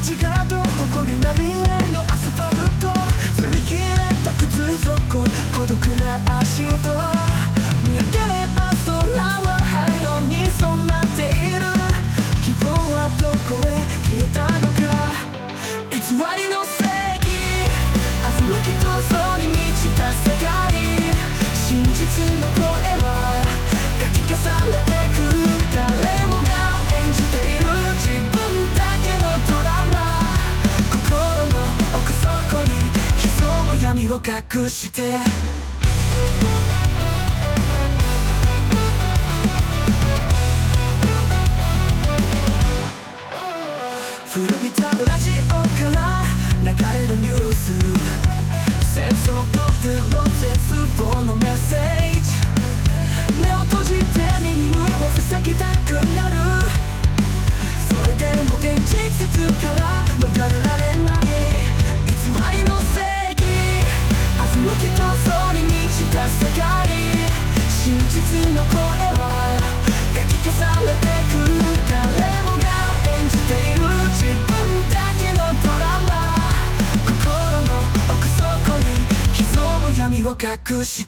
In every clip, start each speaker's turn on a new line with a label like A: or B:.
A: 街角誇りまみれのアスファルト、擦り切れた靴底、孤独な足音、見上げれば空は灰色に染まっている。希望はどこへ消えたのか、偽りの正義、欺きと嘘に満ちた世界、真実の声は書き消されてく。誰もが演じている自分だけのドラマ、心の奥底に潜む闇を隠して、古びたラジオから流れるニュース、戦争とテロ絶望のメッセージ、目を閉じて耳を塞ぎたくなる。それでも現実から逃れられない偽りの正義、欺きと嘘に満ちた世界、真実の声は書き消されてく。誰もが演じている自分だけのドラマ、心の奥底に潜む闇を隠して、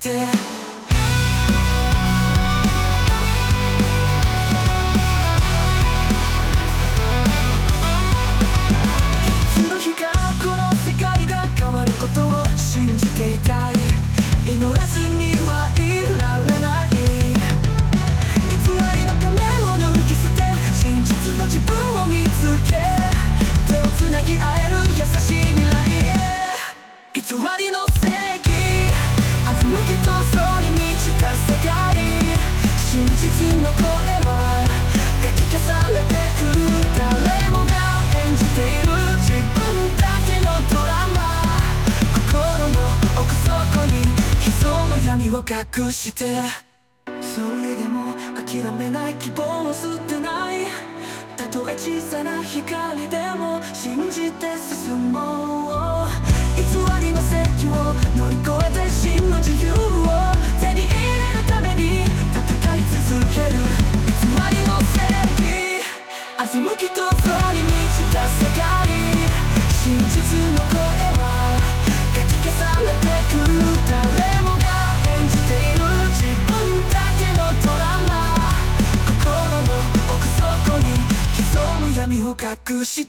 A: 信じていたい、祈らずにはいられない。偽りの仮面を脱ぎ捨て、真実の自分を見つけ、手をつなぎ合える優しい未来へ。偽りの正義、欺きと嘘に満ちた世界、真実の声は書き消されてく。誰もが演じている自分だけのドラマ、奥底に潜む闇を隠して、それでも諦めない希望を捨てない、たとえ小さな光でも信じて進もう。偽りの正義を乗り越えて真の自由を手に入れるために戦い続ける。偽りの正義、欺きと嘘に満ちた世界、真実の声は消されてく。誰もが演じている自分だけのドラマ、心の奥底に潜む闇を隠して、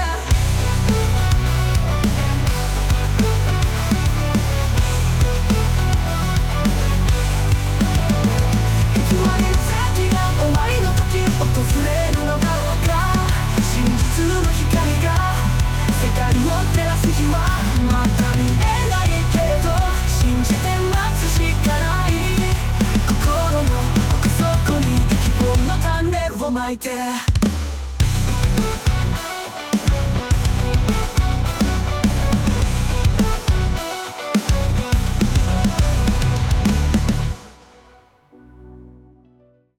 A: 偽りの先が終わりの時訪れるのだろうか。真実の光が世界を照らす日はまた見えないけど、信じて待つしかない。心の奥底に希望の種をまいて